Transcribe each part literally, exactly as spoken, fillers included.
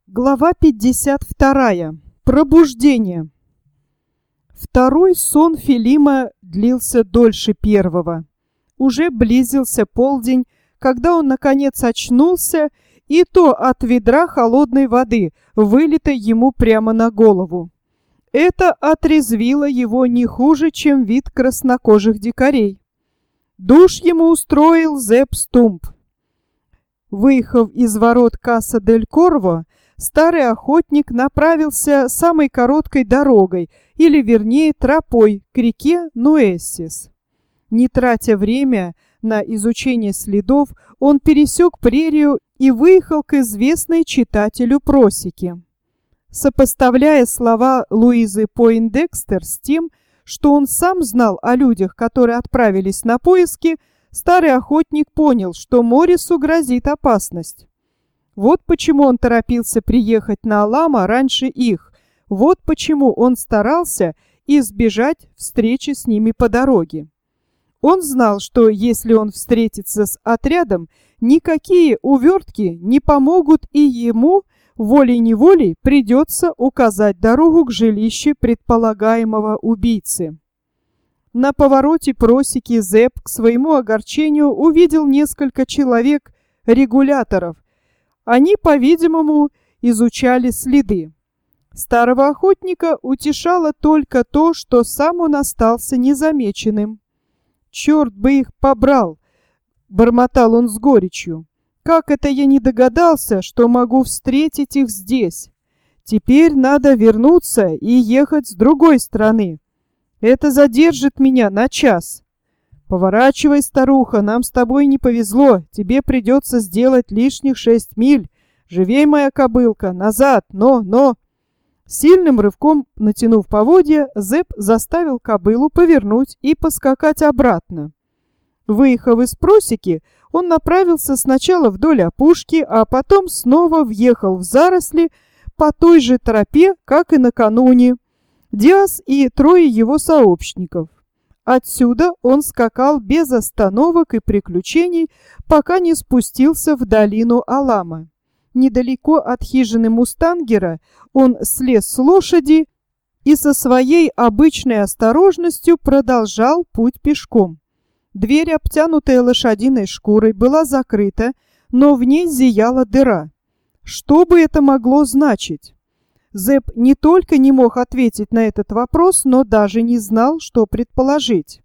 Глава пятьдесят вторая. Пробуждение. Второй сон Филима длился дольше первого. Уже близился полдень, когда он наконец очнулся, и то от ведра холодной воды, вылитой ему прямо на голову. Это отрезвило его не хуже, чем вид краснокожих дикарей. Душ ему устроил Зепп Стумп. Выехав из ворот Касса-дель-Корво, старый охотник направился самой короткой дорогой, или вернее тропой, к реке Нуэссис. Не тратя время на изучение следов, он пересек прерию и выехал к известной читателю просеке. Сопоставляя слова Луизы Пойндекстер с тем, что он сам знал о людях, которые отправились на поиски, старый охотник понял, что Моррису грозит опасность. Вот почему он торопился приехать на Алама раньше их, вот почему он старался избежать встречи с ними по дороге. Он знал, что если он встретится с отрядом, никакие увертки не помогут, и ему волей-неволей придется указать дорогу к жилищу предполагаемого убийцы. На повороте просеки Зепп к своему огорчению увидел несколько человек-регуляторов. Они, по-видимому, изучали следы. Старого охотника утешало только то, что сам он остался незамеченным. «Черт бы их побрал!» — бормотал он с горечью. «Как это я не догадался, что могу встретить их здесь? Теперь надо вернуться и ехать с другой стороны. Это задержит меня на час. Поворачивай, старуха, нам с тобой не повезло. Тебе придется сделать лишних шесть миль. Живей, моя кобылка, назад, но, но...» Сильным рывком натянув поводья, Зепп заставил кобылу повернуть и поскакать обратно. Выехав из просеки, он направился сначала вдоль опушки, а потом снова въехал в заросли по той же тропе, как и накануне. Диас и трое его сообщников. Отсюда он скакал без остановок и приключений, пока не спустился в долину Алама. Недалеко от хижины мустангера он слез с лошади и со своей обычной осторожностью продолжал путь пешком. Дверь, обтянутая лошадиной шкурой, была закрыта, но в ней зияла дыра. Что бы это могло значить? Зепп не только не мог ответить на этот вопрос, но даже не знал, что предположить.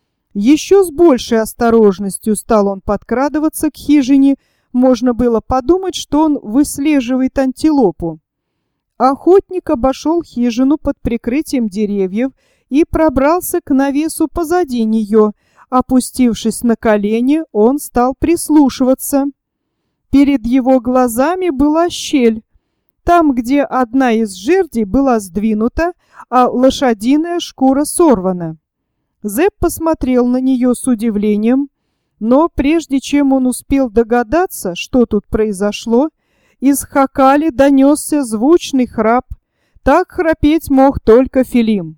Еще с большей осторожностью стал он подкрадываться к хижине. Можно было подумать, что он выслеживает антилопу. Охотник обошел хижину под прикрытием деревьев и пробрался к навесу позади нее. Опустившись на колени, он стал прислушиваться. Перед его глазами была щель. Там, где одна из жердей была сдвинута, а лошадиная шкура сорвана. Зепп посмотрел на нее с удивлением, но прежде чем он успел догадаться, что тут произошло, из хакали донесся звучный храп. Так храпеть мог только Филим.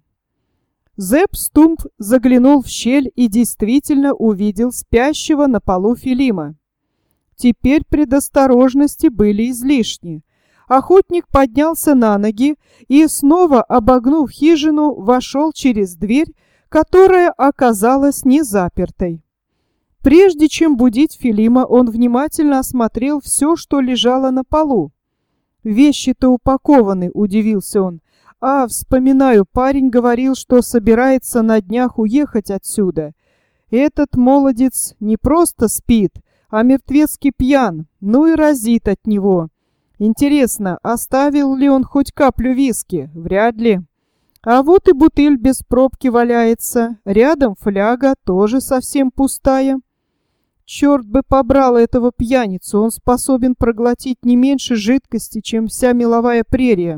Зепп Стумп заглянул в щель и действительно увидел спящего на полу Филима. Теперь предосторожности были излишни. Охотник поднялся на ноги и, снова обогнув хижину, вошел через дверь, которая оказалась не запертой. Прежде чем будить Филима, он внимательно осмотрел все, что лежало на полу. «Вещи-то упакованы», — удивился он. «А, вспоминаю, парень говорил, что собирается на днях уехать отсюда. Этот молодец не просто спит, а мертвецки пьян, ну и разит от него. Интересно, оставил ли он хоть каплю виски? Вряд ли. А вот и бутыль без пробки валяется, рядом фляга, тоже совсем пустая. Черт бы побрал этого пьяницу, он способен проглотить не меньше жидкости, чем вся меловая прерия.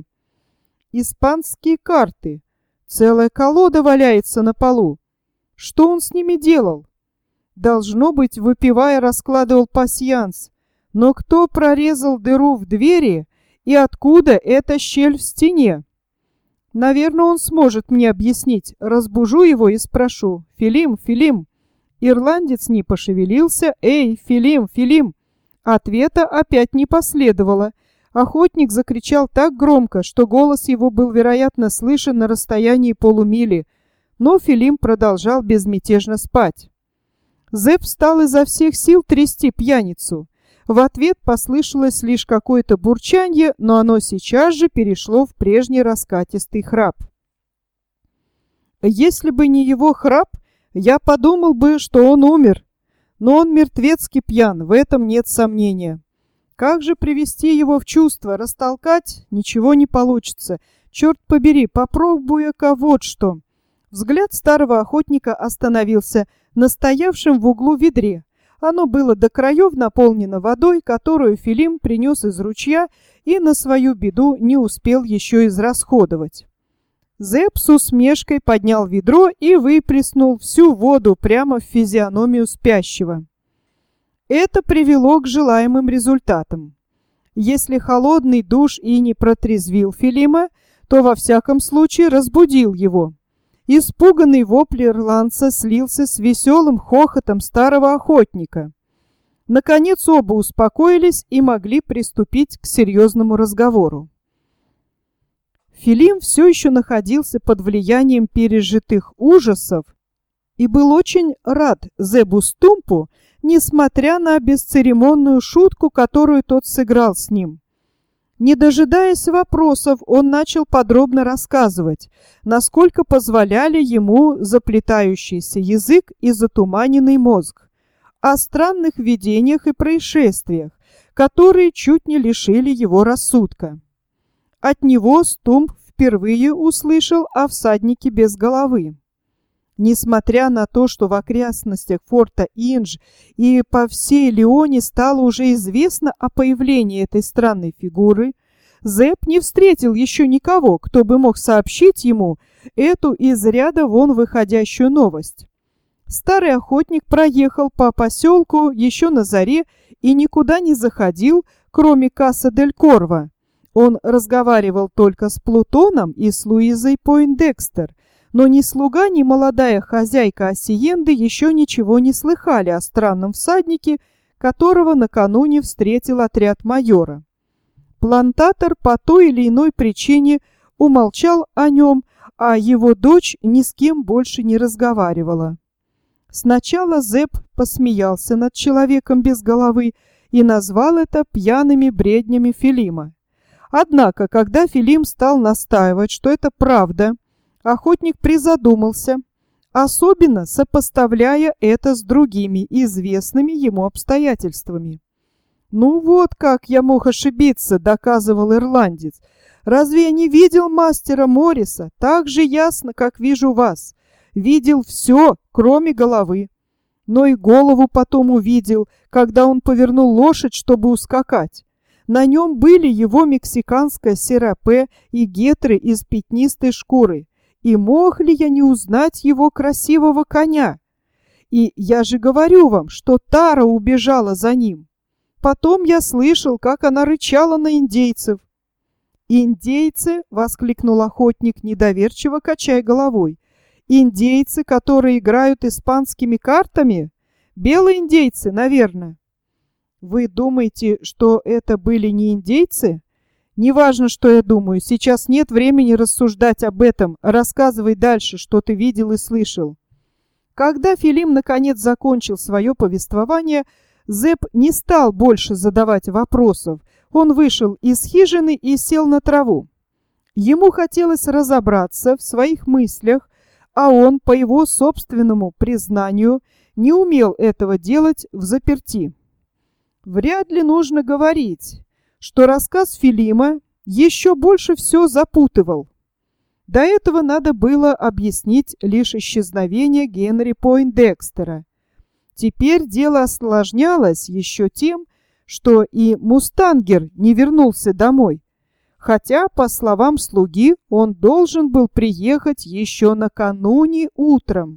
Испанские карты. Целая колода валяется на полу. Что он с ними делал? Должно быть, выпивая, раскладывал пасьянс. Но кто прорезал дыру в двери и откуда эта щель в стене? Наверное, он сможет мне объяснить. Разбужу его и спрошу. «Филим, Филим!» Ирландец не пошевелился. «Эй, Филим, Филим!» Ответа опять не последовало. Охотник закричал так громко, что голос его был, вероятно, слышен на расстоянии полумили, но Филим продолжал безмятежно спать. Зэп стал изо всех сил трясти пьяницу. В ответ послышалось лишь какое-то бурчанье, но оно сейчас же перешло в прежний раскатистый храп. Если бы не его храп, я подумал бы, что он умер. Но он мертвецки пьян, в этом нет сомнения. Как же привести его в чувство, растолкать? Ничего не получится. Черт побери, попробуй-ка вот что. Взгляд старого охотника остановился на стоявшем в углу ведре. Оно было до краев наполнено водой, которую Филим принес из ручья и на свою беду не успел еще израсходовать. Зэп с усмешкой поднял ведро и выплеснул всю воду прямо в физиономию спящего. Это привело к желаемым результатам. Если холодный душ и не протрезвил Филима, то во всяком случае разбудил его. Испуганный вопль ирландца слился с веселым хохотом старого охотника. Наконец оба успокоились и могли приступить к серьезному разговору. Филим все еще находился под влиянием пережитых ужасов и был очень рад Зебу Стумпу, несмотря на бесцеремонную шутку, которую тот сыграл с ним. Не дожидаясь вопросов, он начал подробно рассказывать, насколько позволяли ему заплетающийся язык и затуманенный мозг, о странных видениях и происшествиях, которые чуть не лишили его рассудка. От него Стумп впервые услышал о всаднике без головы. Несмотря на то, что в окрестностях форта Индж и по всей Леоне стало уже известно о появлении этой странной фигуры, Зэп не встретил еще никого, кто бы мог сообщить ему эту из ряда вон выходящую новость. Старый охотник проехал по поселку еще на заре и никуда не заходил, кроме Касса-дель-Корво. Он разговаривал только с Плутоном и с Луизой Пойндекстер, но ни слуга, ни молодая хозяйка Асиенды еще ничего не слыхали о странном всаднике, которого накануне встретил отряд майора. Плантатор по той или иной причине умолчал о нем, а его дочь ни с кем больше не разговаривала. Сначала Зэп посмеялся над человеком без головы и назвал это пьяными бреднями Филима. Однако, когда Филим стал настаивать, что это правда, охотник призадумался, особенно сопоставляя это с другими известными ему обстоятельствами. «Ну вот как я мог ошибиться», — доказывал ирландец. «Разве я не видел мастера Морриса так же ясно, как вижу вас? Видел все, кроме головы. Но и голову потом увидел, когда он повернул лошадь, чтобы ускакать. На нем были его мексиканское серапе и гетры из пятнистой шкуры. И мог ли я не узнать его красивого коня? И я же говорю вам, что Тара убежала за ним. Потом я слышал, как она рычала на индейцев». «Индейцы?» — воскликнул охотник, недоверчиво качая головой. «Индейцы, которые играют испанскими картами? Белые индейцы, наверное». «Вы думаете, что это были не индейцы?» «Неважно, что я думаю. Сейчас нет времени рассуждать об этом. Рассказывай дальше, что ты видел и слышал». Когда Филим наконец закончил свое повествование, Зэп не стал больше задавать вопросов. Он вышел из хижины и сел на траву. Ему хотелось разобраться в своих мыслях, а он, по его собственному признанию, не умел этого делать взаперти. Вряд ли нужно говорить, что рассказ Филима еще больше все запутывал. До этого надо было объяснить лишь исчезновение Генри Пойндекстера. Теперь дело осложнялось еще тем, что и мустангер не вернулся домой, хотя, по словам слуги, он должен был приехать еще накануне утром.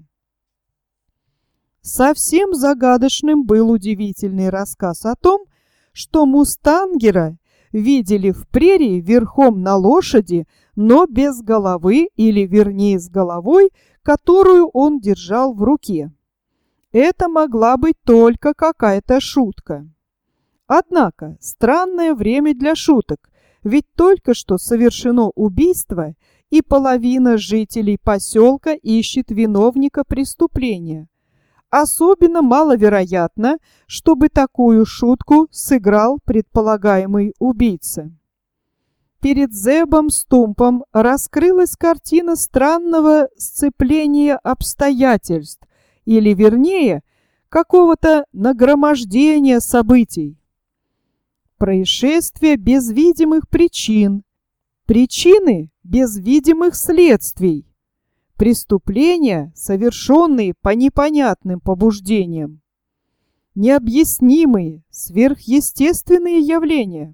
Совсем загадочным был удивительный рассказ о том, что мустангера видели в прерии верхом на лошади, но без головы, или вернее с головой, которую он держал в руке. Это могла быть только какая-то шутка. Однако странное время для шуток, Ведь только что совершено убийство, и половина жителей поселка ищет виновника преступления. Особенно маловероятно, чтобы такую шутку сыграл предполагаемый убийца. Перед Зебом Стумпом раскрылась картина странного сцепления обстоятельств, или, вернее, какого-то нагромождения событий. Происшествие без видимых причин, причины без видимых следствий, преступления, совершенные по непонятным побуждениям, необъяснимые, сверхъестественные явления.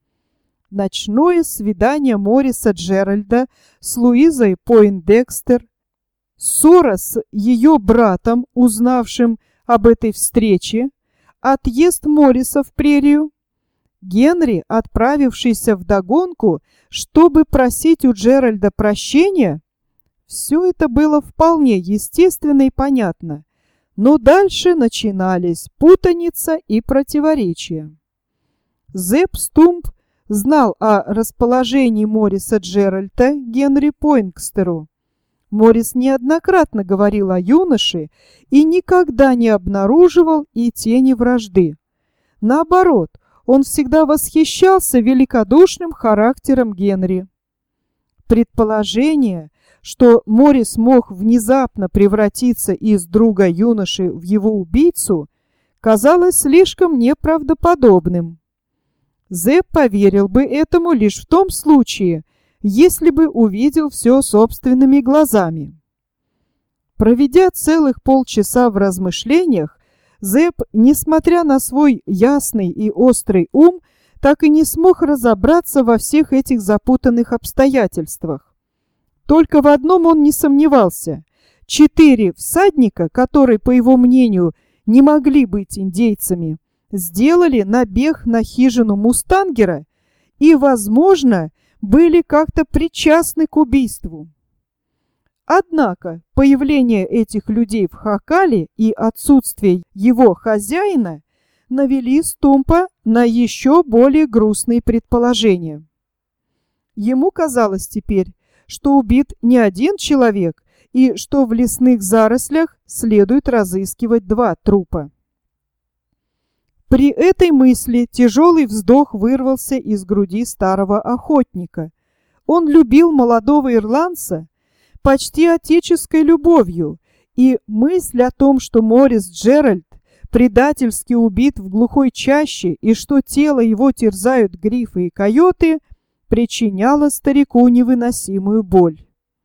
Ночное свидание Мориса Джеральда с Луизой Пойндекстер, ссора с ее братом, узнавшим об этой встрече, отъезд Мориса в прерию, Генри, отправившийся вдогонку, чтобы просить у Джеральда прощения, все это было вполне естественно и понятно, но дальше начинались путаница и противоречия. Зеб Стумп знал о расположении Мориса Джеральда Генри Пойндекстеру. Морис неоднократно говорил о юноше и никогда не обнаруживал и тени вражды. Наоборот, он всегда восхищался великодушным характером Генри. Предположение, что Морис мог внезапно превратиться из друга юноши в его убийцу, казалось слишком неправдоподобным. Зеб поверил бы этому лишь в том случае, если бы увидел все собственными глазами. Проведя целых полчаса в размышлениях, Зеб, несмотря на свой ясный и острый ум, так и не смог разобраться во всех этих запутанных обстоятельствах. Только в одном он не сомневался. Четыре всадника, которые, по его мнению, не могли быть индейцами, сделали набег на хижину мустангера и, возможно, были как-то причастны к убийству. Однако появление этих людей в Хакале и отсутствие его хозяина навели Стумпа на еще более грустные предположения. Ему казалось теперь, что убит не один человек и что в лесных зарослях следует разыскивать два трупа. При этой мысли тяжелый вздох вырвался из груди старого охотника. Он любил молодого ирландца почти отеческой любовью, и мысль о том, что Морис Джеральд предательски убит в глухой чаще и что тело его терзают грифы и койоты, причиняла старику невыносимую боль.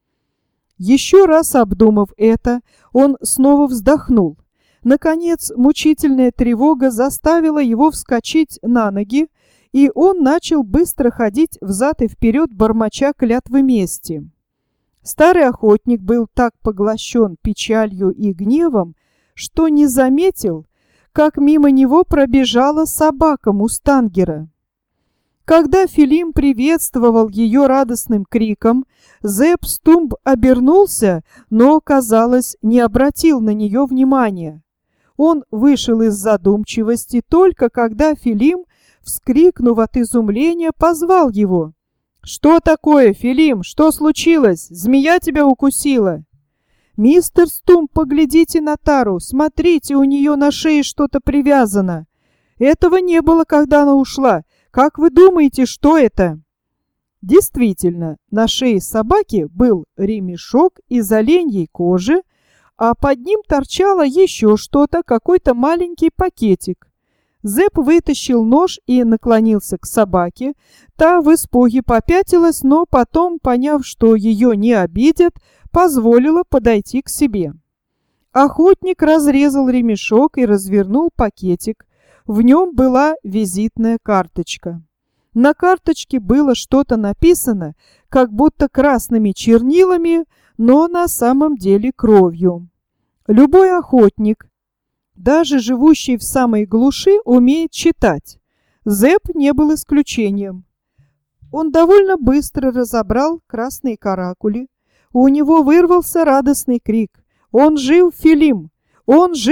Еще раз обдумав это, он снова вздохнул. Наконец, мучительная тревога заставила его вскочить на ноги, и он начал быстро ходить взад и вперед, бормоча клятвы мести. Старый охотник был так поглощен печалью и гневом, что не заметил, как мимо него пробежала собака мустангера. Когда Филим приветствовал ее радостным криком, Зеб Стумп обернулся, но, казалось, не обратил на нее внимания. Он вышел из задумчивости только когда Филим, вскрикнув от изумления, позвал его. «Что такое, Филим? Что случилось? Змея тебя укусила?» «Мистер Стумп, поглядите на Тару. Смотрите, у нее на шее что-то привязано. Этого не было, когда она ушла. Как вы думаете, что это?» Действительно, на шее собаки был ремешок из оленьей кожи, а под ним торчало еще что-то, какой-то маленький пакетик. Зеб вытащил нож и наклонился к собаке. Та в испуге попятилась, но потом, поняв, что ее не обидят, позволила подойти к себе. Охотник разрезал ремешок и развернул пакетик. В нем была визитная карточка. На карточке было что-то написано, как будто красными чернилами, но на самом деле кровью. Любой охотник, даже живущий в самой глуши, умеет читать. Зеб не был исключением. Он довольно быстро разобрал красные каракули. У него вырвался радостный крик. «Он жив, Филим! Он жив!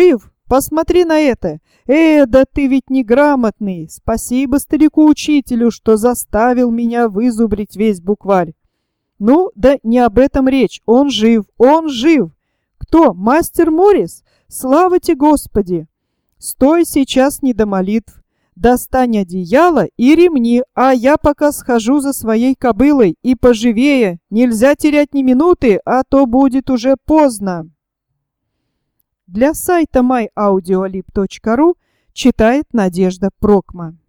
посмотри на это! Э, да ты ведь неграмотный! Спасибо старику-учителю, что заставил меня вызубрить весь букварь. Ну, да не об этом речь. Он жив, он жив! Кто? Мастер Моррис? Слава тебе, Господи! Стой сейчас не до молитв. Достань одеяло и ремни, а я пока схожу за своей кобылой, и поживее. Нельзя терять ни минуты, а то будет уже поздно. Для сайта май аудиолиб точка ру читает Надежда Прокма.